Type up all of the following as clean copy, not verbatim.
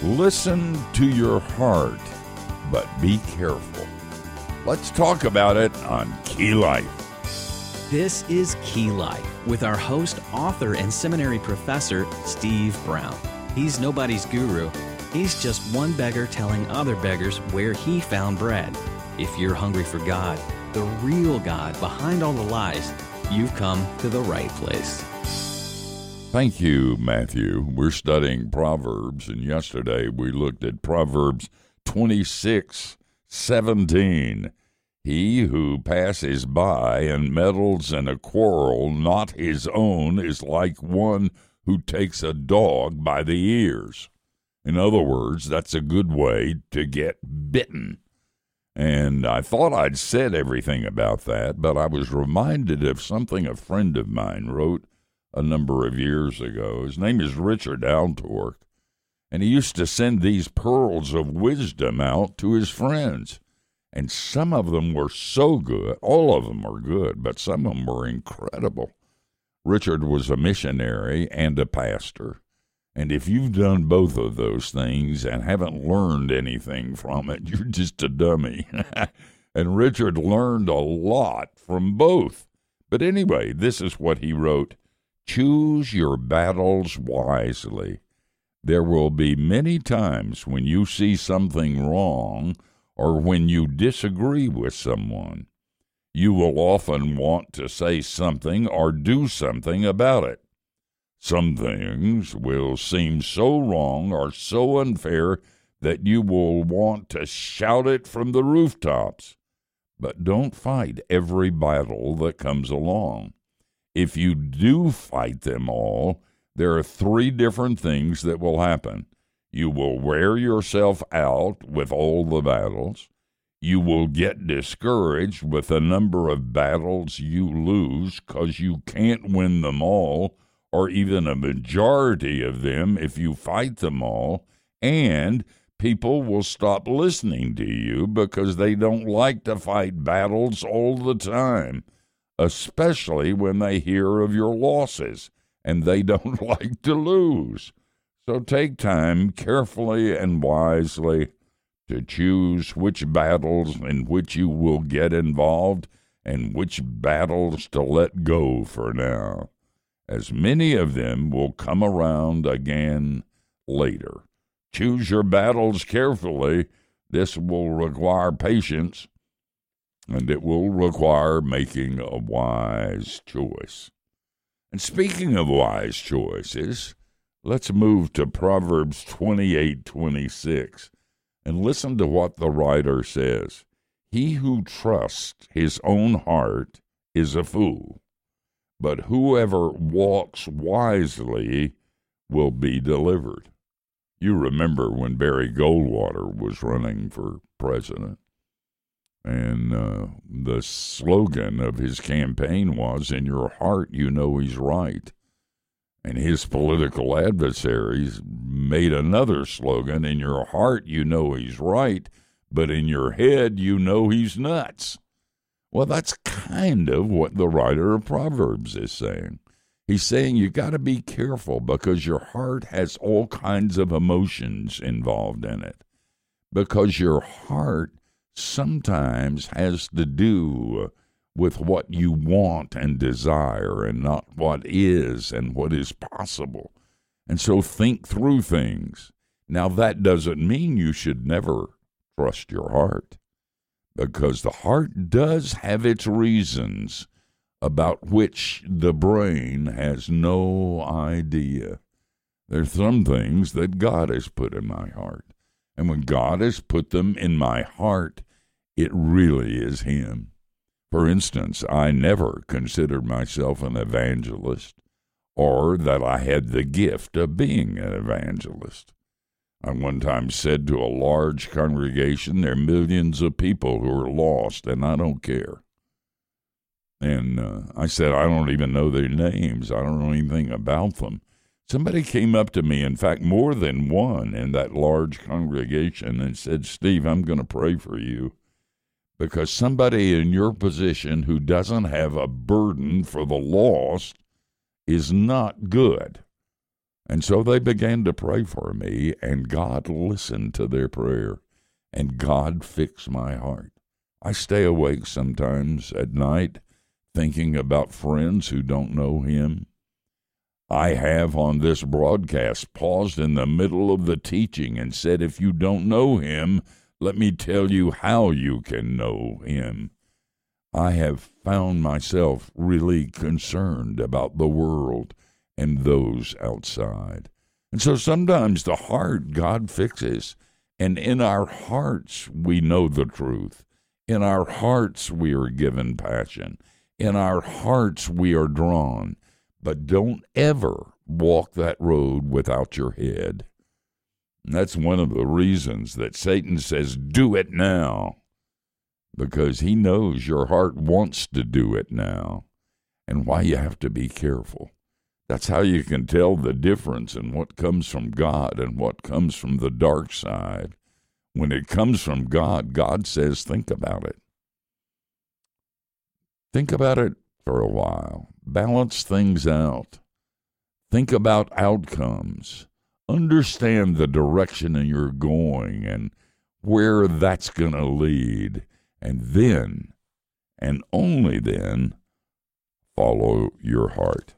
Listen to your heart, but be careful. Let's talk about it on Key Life. This is Key Life with our host, author, and seminary professor, Steve Brown. He's nobody's guru. He's just one beggar telling other beggars where he found bread. If you're hungry for God, the real God behind all the lies, you've come to the right place. Thank you, Matthew. We're studying Proverbs, and yesterday we looked at Proverbs 26:17. He who passes by and meddles in a quarrel not his own is like one who takes a dog by the ears. In other words, that's a good way to get bitten. And I thought I'd said everything about that, but I was reminded of something a friend of mine wrote a number of years ago. His name is Richard Altork, and he used to send these pearls of wisdom out to his friends. And some of them were so good. All of them are good, but some of them were incredible. Richard was a missionary and a pastor. And if you've done both of those things and haven't learned anything from it, you're just a dummy. And Richard learned a lot from both. But anyway, this is what he wrote. Choose your battles wisely. There will be many times when you see something wrong or when you disagree with someone. You will often want to say something or do something about it. Some things will seem so wrong or so unfair that you will want to shout it from the rooftops. But don't fight every battle that comes along. If you do fight them all, there are 3 different things that will happen. You will wear yourself out with all the battles. You will get discouraged with the number of battles you lose because you can't win them all, or even a majority of them if you fight them all, and people will stop listening to you because they don't like to fight battles all the time, especially when they hear of your losses, and they don't like to lose. So take time carefully and wisely to choose which battles in which you will get involved and which battles to let go for now, as many of them will come around again later. Choose your battles carefully. This will require patience, and it will require making a wise choice. And speaking of wise choices, let's move to Proverbs 28:26 and listen to what the writer says. He who trusts his own heart is a fool, but whoever walks wisely will be delivered. You remember when Barry Goldwater was running for president, and the slogan of his campaign was, "In your heart, you know he's right." And his political adversaries made another slogan, "In your heart, you know he's right, but in your head, you know he's nuts." Well, that's kind of what the writer of Proverbs is saying. He's saying you got to be careful because your heart has all kinds of emotions involved in it. Because your heart sometimes has to do with what you want and desire and not what is and what is possible. And so think through things. Now, that doesn't mean you should never trust your heart, because the heart does have its reasons about which the brain has no idea. There's some things that God has put in my heart. And when God has put them in my heart, it really is Him. For instance, I never considered myself an evangelist or that I had the gift of being an evangelist. I one time said to a large congregation, there are millions of people who are lost, and I don't care. And I said, I don't even know their names. I don't know anything about them. Somebody came up to me, in fact, more than one in that large congregation, and said, Steve, I'm going to pray for you, because somebody in your position who doesn't have a burden for the lost is not good. And so they began to pray for me, and God listened to their prayer, and God fixed my heart. I stay awake sometimes at night thinking about friends who don't know him. I have on this broadcast paused in the middle of the teaching and said, if you don't know him, let me tell you how you can know him. I have found myself really concerned about the world and those outside. And so sometimes the heart God fixes, and in our hearts we know the truth. In our hearts we are given passion. In our hearts we are drawn. But don't ever walk that road without your head. And that's one of the reasons that Satan says, do it now. Because he knows your heart wants to do it now. And why you have to be careful. That's how you can tell the difference in what comes from God and what comes from the dark side. When it comes from God, God says, think about it. Think about it for a while. Balance things out. Think about outcomes. Understand the direction that you're going and where that's going to lead. And then, and only then, follow your heart.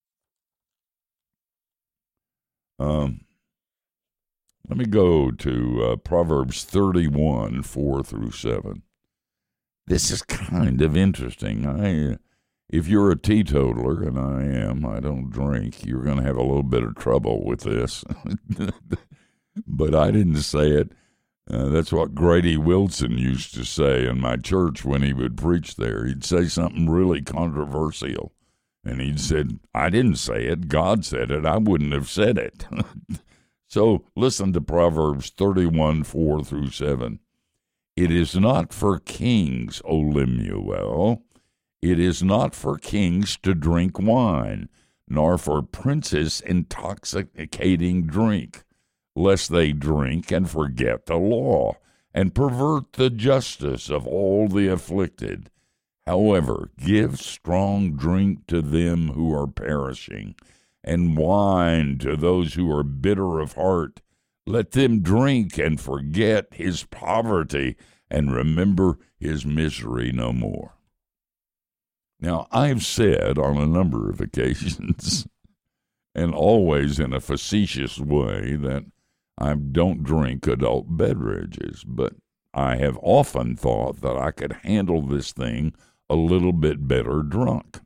Let me go to Proverbs 31, 4 through 7. This is kind of interesting. If you're a teetotaler, and I am, I don't drink, you're going to have a little bit of trouble with this. But I didn't say it. That's what Grady Wilson used to say in my church when he would preach there. He'd say something really controversial. And he'd said, I didn't say it. God said it. I wouldn't have said it. So listen to Proverbs 31, 4 through 7. It is not for kings, O Lemuel. It is not for kings to drink wine, nor for princes intoxicating drink, lest they drink and forget the law, and pervert the justice of all the afflicted. However, give strong drink to them who are perishing, and wine to those who are bitter of heart. Let them drink and forget his poverty, and remember his misery no more. Now, I've said on a number of occasions, and always in a facetious way, that I don't drink adult beverages, but I have often thought that I could handle this thing a little bit better drunk.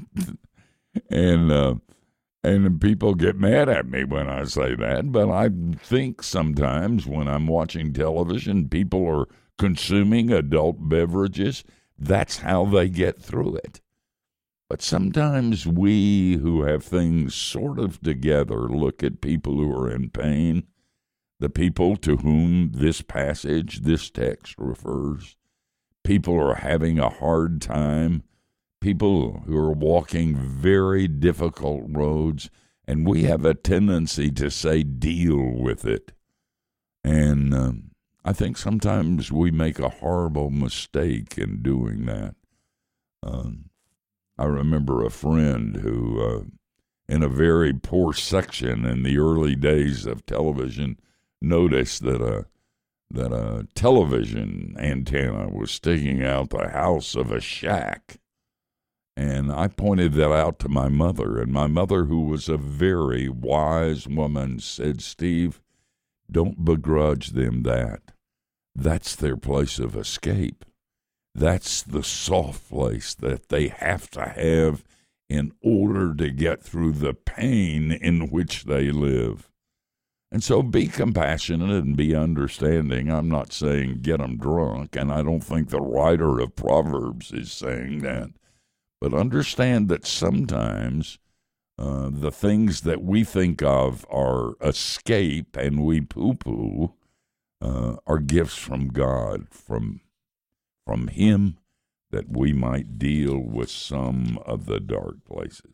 And people get mad at me when I say that, but I think sometimes when I'm watching television, people are consuming adult beverages. That's how they get through it. But sometimes we who have things sort of together look at people who are in pain, the people to whom this passage, this text refers. People are having a hard time, people who are walking very difficult roads, and we have a tendency to say, deal with it. And I think sometimes we make a horrible mistake in doing that. I remember a friend who, in a very poor section in the early days of television, noticed that a television antenna was sticking out the house of a shack. And I pointed that out to my mother, and my mother, who was a very wise woman, said, Steve, don't begrudge them that. That's their place of escape. That's the soft place that they have to have in order to get through the pain in which they live. And so be compassionate and be understanding. I'm not saying get them drunk, and I don't think the writer of Proverbs is saying that. But understand that sometimes the things that we think of are escape and we poo-poo are gifts from God, from Him, that we might deal with some of the dark places.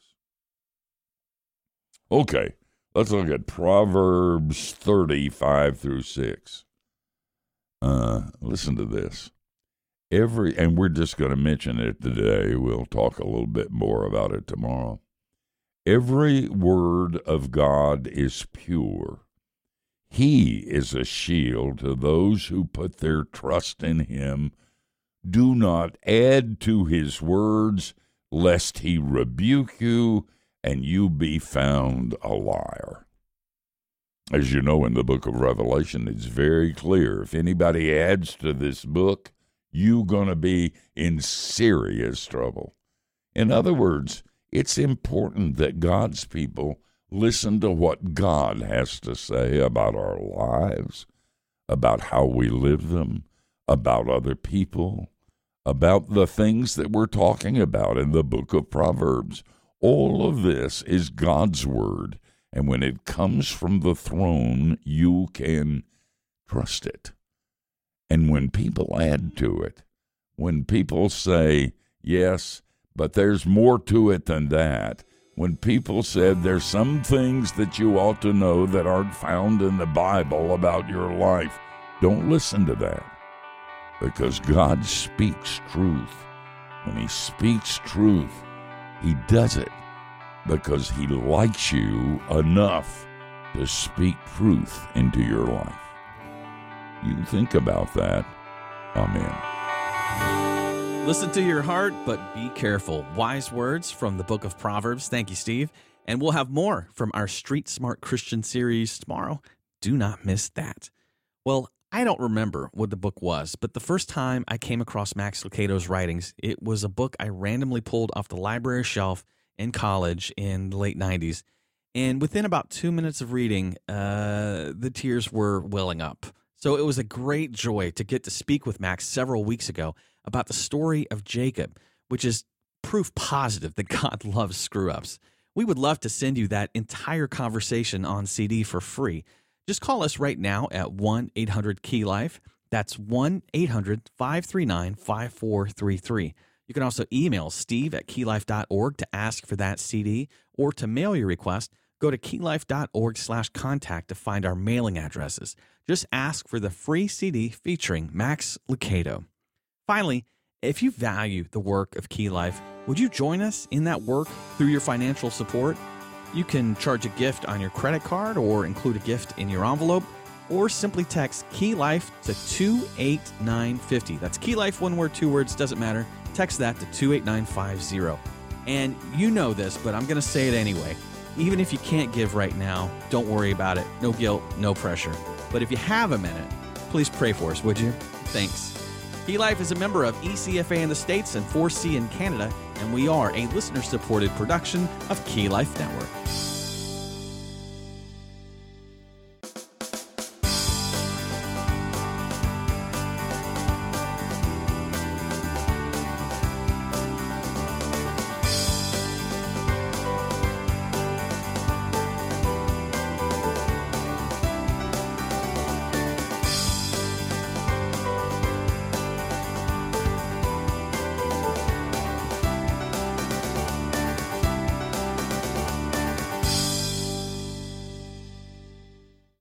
Okay, let's look at Proverbs 35 through 6. Listen to this. And we're just going to mention it today. We'll talk a little bit more about it tomorrow. Every word of God is pure. He is a shield to those who put their trust in him. Do not add to his words, lest he rebuke you and you be found a liar. As you know, in the book of Revelation, it's very clear. If anybody adds to this book, you're going to be in serious trouble. In other words, it's important that God's people listen to what God has to say about our lives, about how we live them, about other people, about the things that we're talking about in the book of Proverbs. All of this is God's word, and when it comes from the throne, you can trust it. And when people add to it, when people say, yes, but there's more to it than that, when people said there's some things that you ought to know that aren't found in the Bible about your life, don't listen to that, because God speaks truth. When he speaks truth, he does it because he likes you enough to speak truth into your life. You think about that. Amen. Listen to your heart, but be careful. Wise words from the book of Proverbs. Thank you, Steve. And we'll have more from our Street Smart Christian series tomorrow. Do not miss that. Well, I don't remember what the book was, but the first time I came across Max Lucado's writings, it was a book I randomly pulled off the library shelf in college in the late 90s. And within about 2 minutes of reading, the tears were welling up. So it was a great joy to get to speak with Max several weeks ago about the story of Jacob, which is proof positive that God loves screw-ups. We would love to send you that entire conversation on CD for free. Just call us right now at 1-800-KEY-LIFE. That's 1-800-539-5433. You can also email steve@keylife.org to ask for that CD, or to mail your request, go to keylife.org/contact to find our mailing addresses. Just ask for the free CD featuring Max Lucado. Finally, if you value the work of Key Life, would you join us in that work through your financial support? You can charge a gift on your credit card or include a gift in your envelope, or simply text Key Life to 28950. That's Key Life, one word, two words, doesn't matter. Text that to 28950. And you know this, but I'm going to say it anyway. Even if you can't give right now, don't worry about it. No guilt, no pressure. But if you have a minute, please pray for us, would you? Thanks. Key Life is a member of ECFA in the States and 4C in Canada, and we are a listener-supported production of Key Life Network.